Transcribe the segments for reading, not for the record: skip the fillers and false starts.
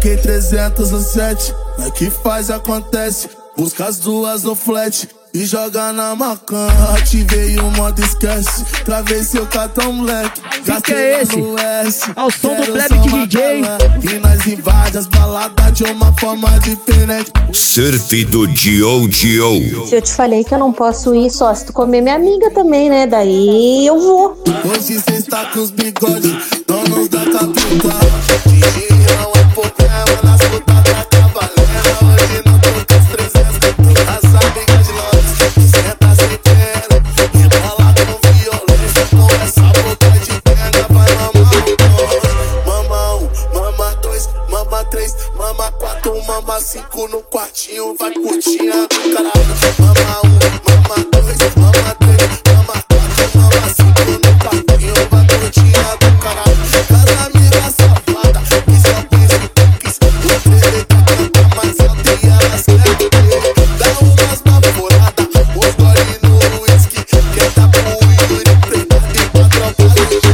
Fiquei 307, é que faz acontece. Busca as duas no flat e joga na macan. Ativei o modo esquece, travei seu cartão moleque. Que é esse? Ao som do Plebe de DJ. E nós invade as baladas de uma forma diferente. Surf do Dio. Se eu te falei que eu não posso ir só se tu comer minha amiga também, né? Daí eu vou. Hoje cê está com os bigodes, donos da capital. Dinheiro não é problema, nas putas tá cavalera. Hoje não tô com as presenças, as amigas de nós. Senta sem pena, rebola com violência. Com essa boca de pena vai mamar um, mama dois, mama três, mama quatro, mama cinco no quartinho. Vai curtir do caralho. Mama um, mama dois, mama três, mama quatro, mama cinco no quartinho. Vai curtir do caralho. As amigas safadas, que só conhece cookies. O 13 canta, mas só tem elas querem ter. Dá umas baforadas, os gole no whisky. Quer tá com o Yuri treinado e pra tropa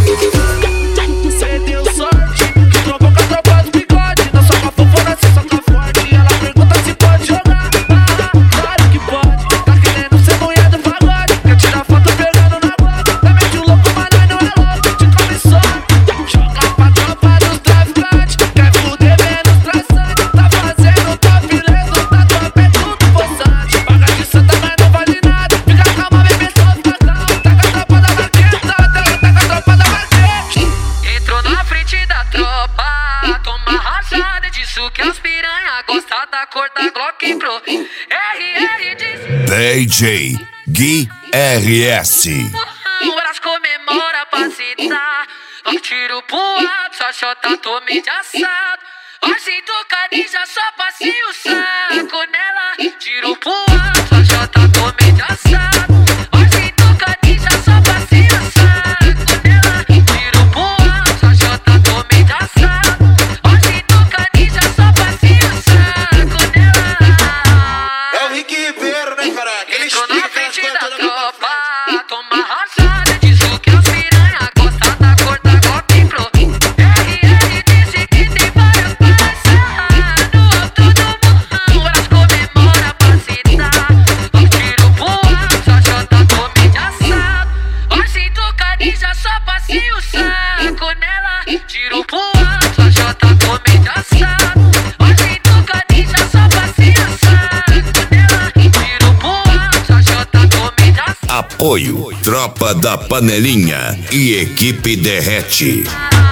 do Cê deu sorte, que trombou com a tropa do bigode. Não soca fofona, cê soca forte. Ela pergunta se pode jogar. Claro que pode. Tá querendo ser mulher do pagode. Quer tirar foto pegando na boca. Tá mete o louco, mas nós não é louco. Te come só. Joga pra tropa dos traficantes. Quer fuder menos traçante. Tá fazendo top lento. Tá top é tudo possante. Paga de santa, mas não vale nada. Fica calma, bebê, só fica calma. Tá com a tropa da vaqueta. Tá com a tropa da vaqueta. Entrou na frente da tropa, toma rajada, disso que as piranha gosta da cor da Glock Pro. RR diz DJ Gui RS. Horas comemora pra citar. Ó tiro pro alto, só chota tome de assado. Ó sinto cadija, só passei o saco nela. Tiro pro alto, só chota tome de assado. Ó sinto cadija, só passei o saco nela. Tiro pro alto, só chota tome de assado. Ó sinto cadija, só passei o saco nela. É o Rick Ribeiro, né, cara? Aquele Entrou na estilo, frente aquelas da coisas todas. tropa, toma rajada, diz o que as piranha gosta da cor da Glock Pro. RR disse que tem várias parças no alto do morrão. Elas comemora pra citar. Ó tiro pro alto, só chota tome de assado. Ó sinto cadija, só passei o saco nela. Tiro pro alto, só chota tome de assado. Ó sinto cadija, só passei o saco nela. Tiro pro alto, só chota tome de assado. Apoio Tropa da Panelinha e Equipe Derrete.